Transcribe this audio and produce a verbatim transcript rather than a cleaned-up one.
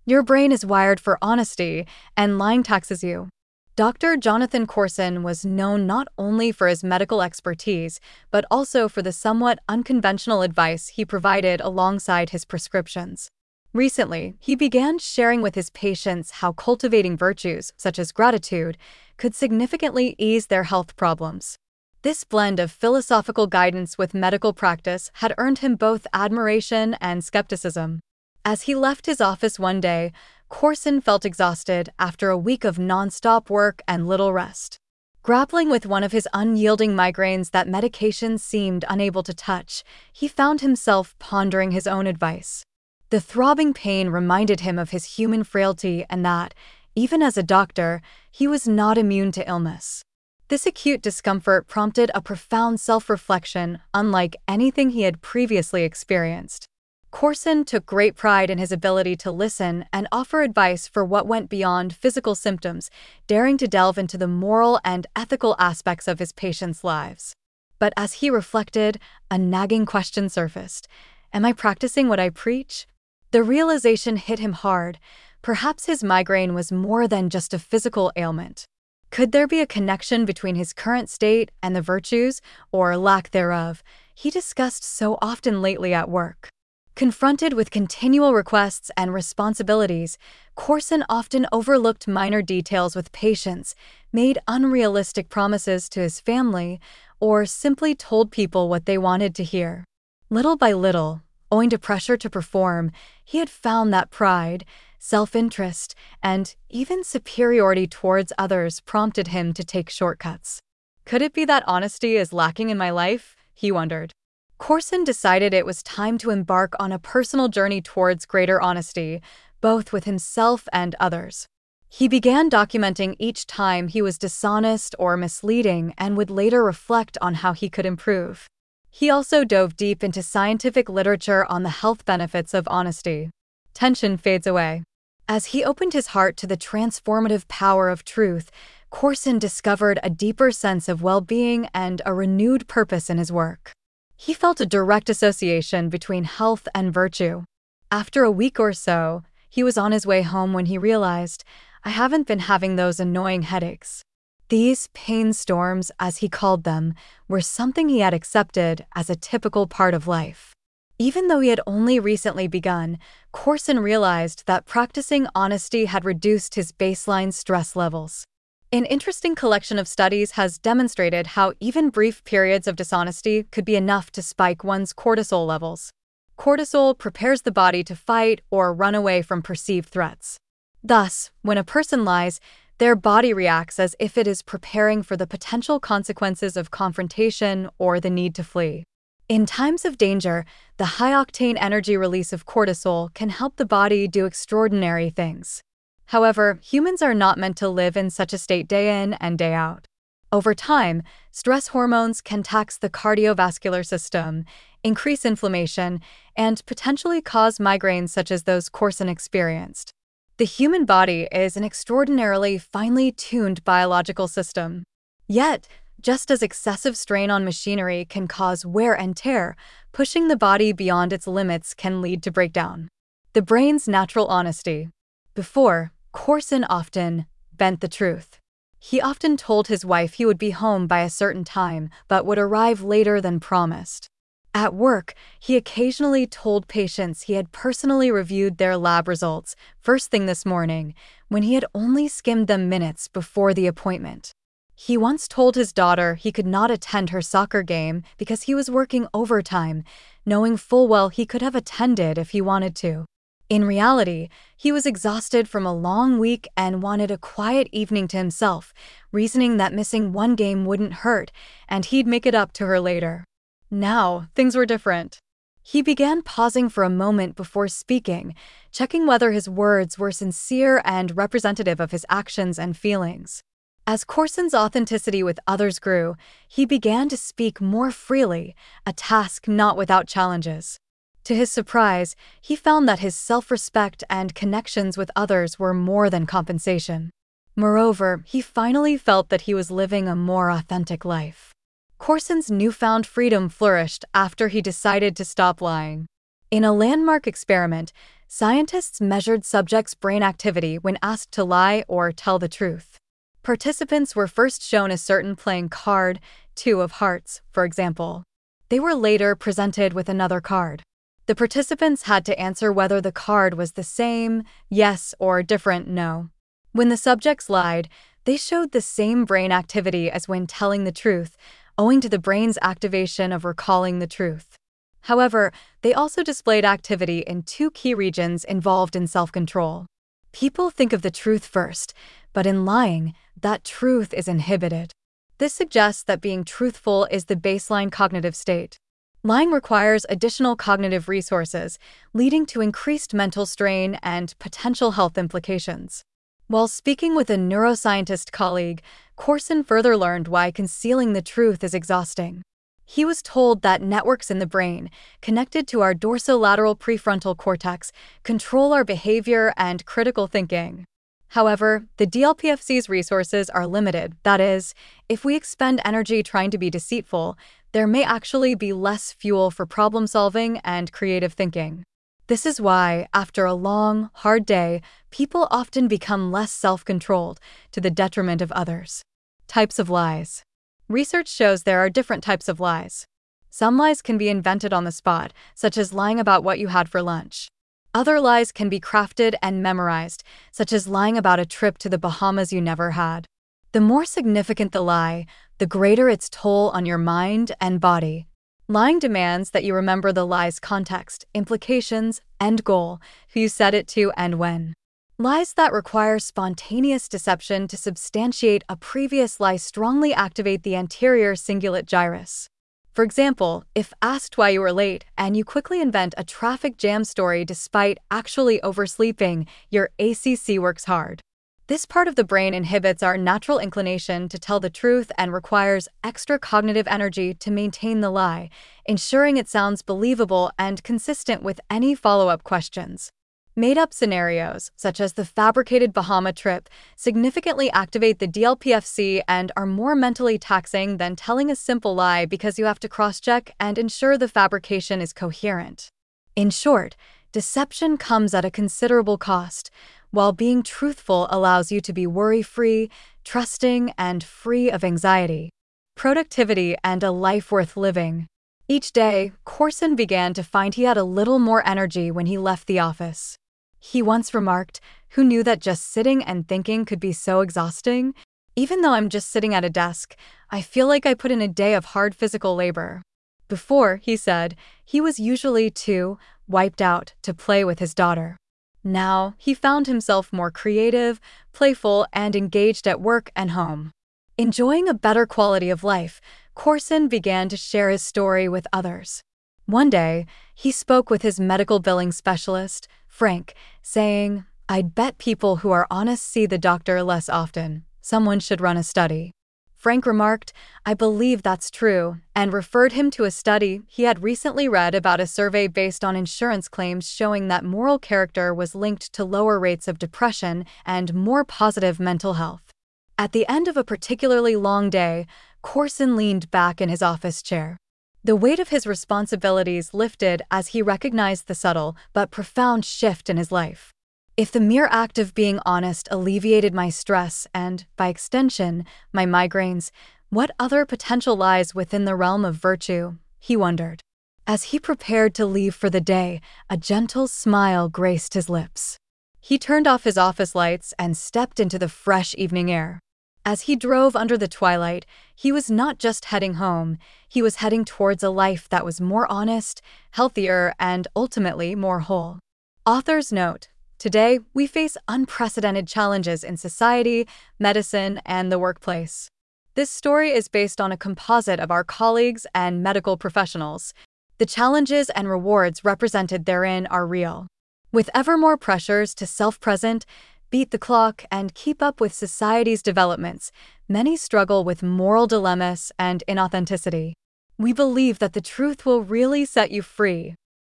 Your brain is wired for honesty, and lying taxes you. Doctor Jonathan Corson was known not only for his medical expertise, but also for the somewhat unconventional advice he provided alongside his prescriptions. Recently, he began sharing with his patients how cultivating virtues, such as gratitude, could significantly ease their health problems. This blend of philosophical guidance with medical practice had earned him both admiration and skepticism. As he left his office one day, Corson felt exhausted after a week of non-stop work and little rest. Grappling with one of his unyielding migraines that medication seemed unable to touch, he found himself pondering his own advice. The throbbing pain reminded him of his human frailty and that, even as a doctor, he was not immune to illness. This acute discomfort prompted a profound self-reflection unlike anything he had previously experienced. Corson took great pride in his ability to listen and offer advice for what went beyond physical symptoms, daring to delve into the moral and ethical aspects of his patients' lives. But as he reflected, a nagging question surfaced. Am I practicing what I preach? The realization hit him hard. Perhaps his migraine was more than just a physical ailment. Could there be a connection between his current state and the virtues, or lack thereof, he discussed so often lately at work? Confronted with continual requests and responsibilities, Corson often overlooked minor details with patients, made unrealistic promises to his family, or simply told people what they wanted to hear. Little by little, owing to pressure to perform, he had found that pride, self-interest, and even superiority towards others prompted him to take shortcuts. Could it be that honesty is lacking in my life? He wondered. Corson decided it was time to embark on a personal journey towards greater honesty, both with himself and others. He began documenting each time he was dishonest or misleading and would later reflect on how he could improve. He also dove deep into scientific literature on the health benefits of honesty. Tension fades away. As he opened his heart to the transformative power of truth, Corson discovered a deeper sense of well-being and a renewed purpose in his work. He felt a direct association between health and virtue. After a week or so, he was on his way home when he realized, I haven't been having those annoying headaches. These pain storms, as he called them, were something he had accepted as a typical part of life. Even though he had only recently begun, Corson realized that practicing honesty had reduced his baseline stress levels. An interesting collection of studies has demonstrated how even brief periods of dishonesty could be enough to spike one's cortisol levels. Cortisol prepares the body to fight or run away from perceived threats. Thus, when a person lies, their body reacts as if it is preparing for the potential consequences of confrontation or the need to flee. In times of danger, the high-octane energy release of cortisol can help the body do extraordinary things. However, humans are not meant to live in such a state day in and day out. Over time, stress hormones can tax the cardiovascular system, increase inflammation, and potentially cause migraines such as those Corson experienced. The human body is an extraordinarily finely tuned biological system. Yet, just as excessive strain on machinery can cause wear and tear, pushing the body beyond its limits can lead to breakdown. The brain's natural honesty. Before, Corson often bent the truth. He often told his wife he would be home by a certain time, but would arrive later than promised. At work, he occasionally told patients he had personally reviewed their lab results first thing this morning, when he had only skimmed them minutes before the appointment. He once told his daughter he could not attend her soccer game because he was working overtime, knowing full well he could have attended if he wanted to. In reality, he was exhausted from a long week and wanted a quiet evening to himself, reasoning that missing one game wouldn't hurt and he'd make it up to her later. Now, things were different. He began pausing for a moment before speaking, checking whether his words were sincere and representative of his actions and feelings. As Corson's authenticity with others grew, he began to speak more freely, a task not without challenges. To his surprise, he found that his self-respect and connections with others were more than compensation. Moreover, he finally felt that he was living a more authentic life. Corson's newfound freedom flourished after he decided to stop lying. In a landmark experiment, Scientists measured subjects' brain activity when asked to lie or tell the truth. Participants were first shown a certain playing card, two of hearts, for example. They were later presented with another card. The participants had to answer whether the card was the same, yes, or different, no. When the subjects lied, they showed the same brain activity as when telling the truth, owing to the brain's activation of recalling the truth. However, they also displayed activity in two key regions involved in self-control. People think of the truth first, but in lying, that truth is inhibited. This suggests that being truthful is the baseline cognitive state. Lying requires additional cognitive resources, leading to increased mental strain and potential health implications. While speaking with a neuroscientist colleague, Corson further learned why concealing the truth is exhausting. He was told that networks in the brain, connected to our dorsolateral prefrontal cortex, control our behavior and critical thinking. However, the D L P F C's resources are limited. That is, if we expend energy trying to be deceitful, there may actually be less fuel for problem-solving and creative thinking. This is why, after a long, hard day, people often become less self-controlled, to the detriment of others. Types of lies. Research shows there are different types of lies. Some lies can be invented on the spot, such as lying about what you had for lunch. Other lies can be crafted and memorized, such as lying about a trip to the Bahamas you never had. The more significant the lie, the greater its toll on your mind and body. Lying demands that you remember the lie's context, implications, end goal, who you said it to and when. Lies that require spontaneous deception to substantiate a previous lie strongly activate the anterior cingulate gyrus. For example, if asked why you were late and you quickly invent a traffic jam story despite actually oversleeping, your A C C works hard. This part of the brain inhibits our natural inclination to tell the truth and requires extra cognitive energy to maintain the lie, ensuring it sounds believable and consistent with any follow-up questions. Made-up scenarios, such as the fabricated Bahama trip, significantly activate the D L P F C and are more mentally taxing than telling a simple lie because you have to cross-check and ensure the fabrication is coherent. In short, deception comes at a considerable cost, while being truthful allows you to be worry-free, trusting, and free of anxiety. Productivity and a life worth living. Each day, Corson began to find he had a little more energy when he left the office. He once remarked, "Who knew that just sitting and thinking could be so exhausting? Even though I'm just sitting at a desk, I feel like I put in a day of hard physical labor." Before, he said, he was usually too wiped out to play with his daughter. Now, he found himself more creative, playful, and engaged at work and home. Enjoying a better quality of life, Corson began to share his story with others. One day, he spoke with his medical billing specialist, Frank, saying, "I'd bet people who are honest see the doctor less often. Someone should run a study." Frank remarked, "I believe that's true," and referred him to a study he had recently read about a survey based on insurance claims showing that moral character was linked to lower rates of depression and more positive mental health. At the end of a particularly long day, Corson leaned back in his office chair. The weight of his responsibilities lifted as he recognized the subtle but profound shift in his life. If the mere act of being honest alleviated my stress and, by extension, my migraines, what other potential lies within the realm of virtue, he wondered. As he prepared to leave for the day, a gentle smile graced his lips. He turned off his office lights and stepped into the fresh evening air. As he drove under the twilight, he was not just heading home, he was heading towards a life that was more honest, healthier, and ultimately more whole. Author's note: today, we face unprecedented challenges in society, medicine, and the workplace. This story is based on a composite of our colleagues and medical professionals. The challenges and rewards represented therein are real. With ever more pressures to self-present, beat the clock, and keep up with society's developments, many struggle with moral dilemmas and inauthenticity. We believe that the truth will really set you free,